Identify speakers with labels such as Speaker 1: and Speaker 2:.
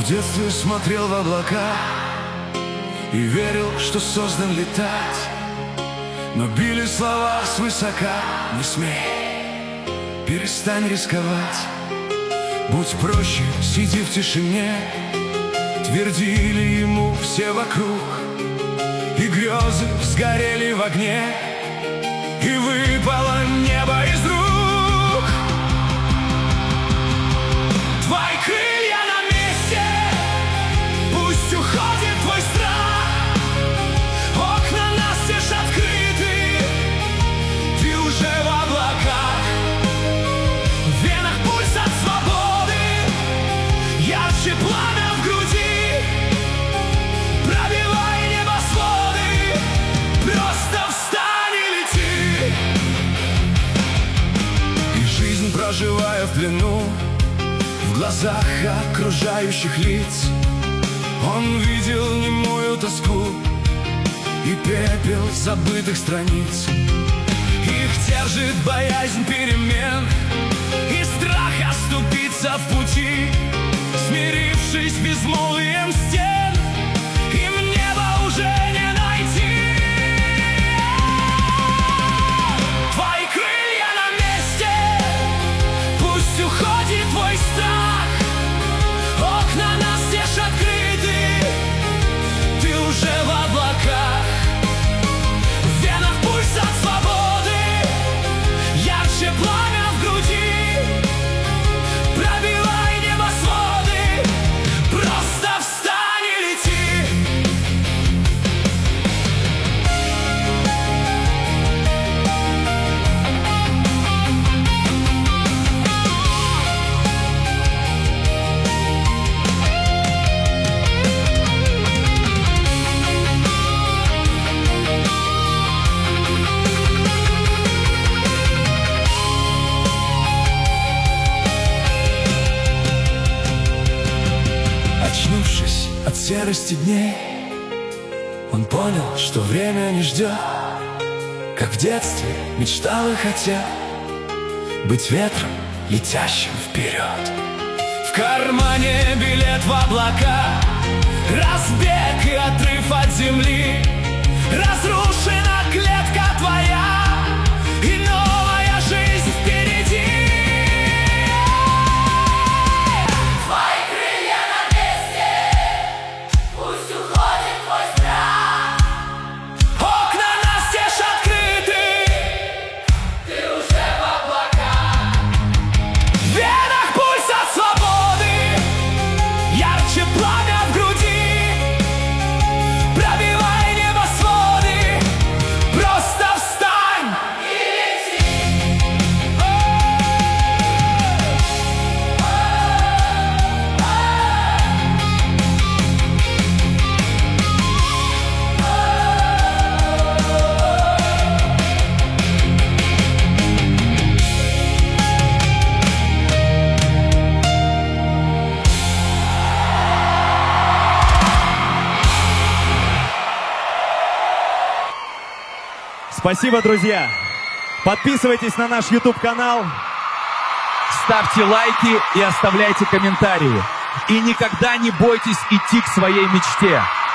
Speaker 1: детстве смотрел в облака и верил, что создан летать, но били слова свысока: не смей, перестань рисковать, будь проще, сиди в тишине, твердили ему все вокруг. И грезы сгорели в огне, и выпало небо из рук. Твои крылья на месте, пусть уходит твой страх. Окна настежь открыты, ты уже в облаках. В венах пульс от свободы, ярче пламя в груди. Пробивай небосводы, просто встань и лети. И жизнь, проживая в плену, в глазах окружающих лиц, он видел немую тоску и пепел забытых страниц. Их держит боязнь перемен и страх оступиться в пути. Смирившись безмолвием стен, им небо уже не найти. Твои крылья на месте, пусть уходит твой страх. Окна настежь открыты, ты уже в облаках. В венах пульс от свободы, ярче пламя в груди. Пробивай небосводы, просто встань и лети. Очнувшись от серости дней, он понял, что время не ждет. Как в детстве мечтал и хотел быть ветром, летящим вперед. В кармане билет в облака, разбег и отрыв от земли. Разрушена клетка твоя, и новая жизнь впереди. Твои крылья на месте, пусть уходит твой страх. Окна настежь открыты, ты уже в облаках. В венах пульс от свободы, ярче пламя в груди. Пробивай небосводы, просто встань и лети.
Speaker 2: Спасибо, друзья. Подписывайтесь на наш YouTube-канал, ставьте лайки и оставляйте комментарии. И никогда не бойтесь идти к своей мечте.